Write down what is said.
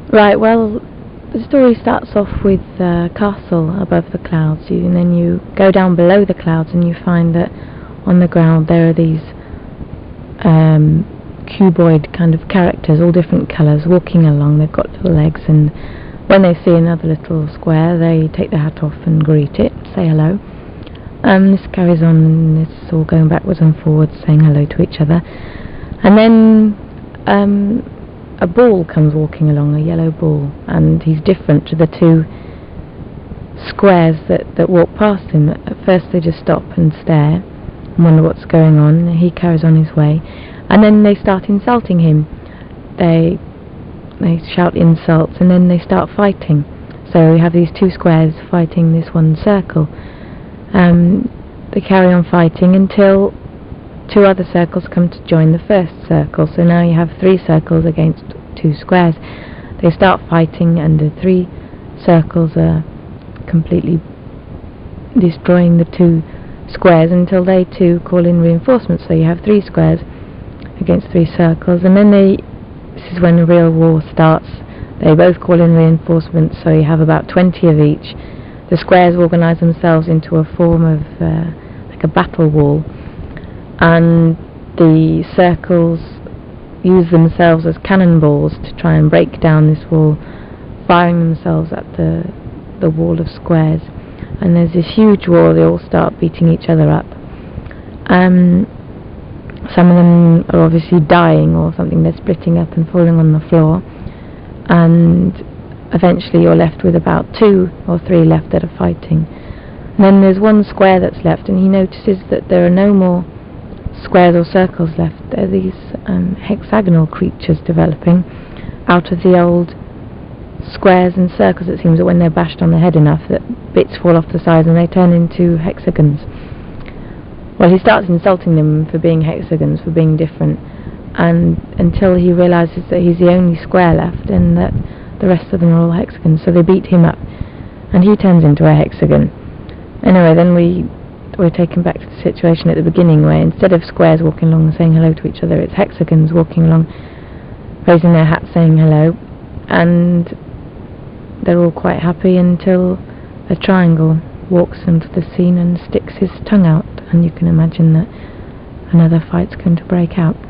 Right, well, the story starts off with a castle above the clouds, and then you go down below the clouds and you find that on the ground there are these cuboid kind of characters, all different colours, walking along. They've got little legs, and when they see another little square they take their hat off and greet it, say hello. This carries on, and it's all going backwards and forwards, saying hello to each other. And then a ball comes walking along, a yellow ball, and he's different to the two squares that walk past him. At first they just stop and stare and wonder what's going on. He carries on his way, and then they start insulting him. They shout insults, and then they start fighting. So we have these two squares fighting this one circle. They carry on fighting until two other circles come to join the first circle. So now you have three circles against two squares. They start fighting, and the three circles are completely destroying the two squares until they too call in reinforcements. So you have three squares against three circles, and then this is when the real war starts. They both call in reinforcements, so you have about 20 of each. The squares organise themselves into a form of like a battle wall, and the circles use themselves as cannonballs to try and break down this wall, firing themselves at the wall of squares. And there's this huge war. They all start beating each other up. Some of them are obviously dying or something. They're splitting up and falling on the floor, and eventually you're left with about 2 or 3 left that are fighting. And then there's one square that's left, and he notices that there are no more squares or circles left. There are these hexagonal creatures developing out of the old squares and circles. It seems that when they're bashed on the head enough that bits fall off the sides and they turn into hexagons. Well, he starts insulting them for being hexagons, for being different, and until he realises that he's the only square left and that the rest of them are all hexagons. So they beat him up, and he turns into a hexagon. Anyway, then we're taken back to the situation at the beginning, where instead of squares walking along and saying hello to each other, it's hexagons walking along, raising their hats, saying hello, and they're all quite happy until a triangle walks into the scene and sticks his tongue out, and you can imagine that another fight's going to break out.